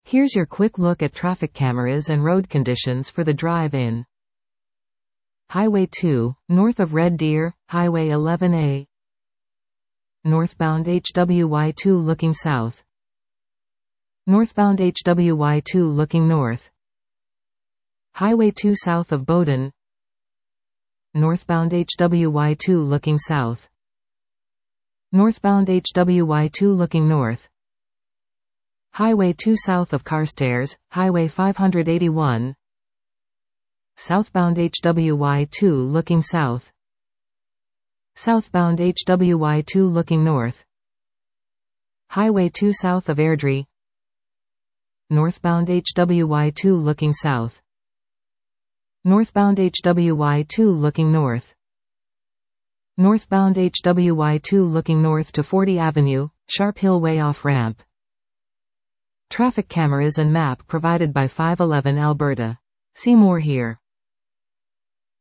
Here's your quick look at traffic cameras and road conditions for the drive in. Highway 2, north of Red Deer, Highway 11A. Northbound HWY2 looking south. Northbound HWY2 looking north. Highway 2 south of Bowdoin. Northbound HWY2 looking south. Northbound HWY2 looking north. Highway 2 south of Carstairs, Highway 581. Southbound HWY2 looking south. Southbound HWY2 looking north. Highway 2 south of Airdrie. Northbound HWY2 looking south. Northbound HWY2 looking north. Northbound HWY2 looking north to 40 Avenue, Sharp Hill Way off-ramp. Traffic cameras and map provided by 511 Alberta. See more here.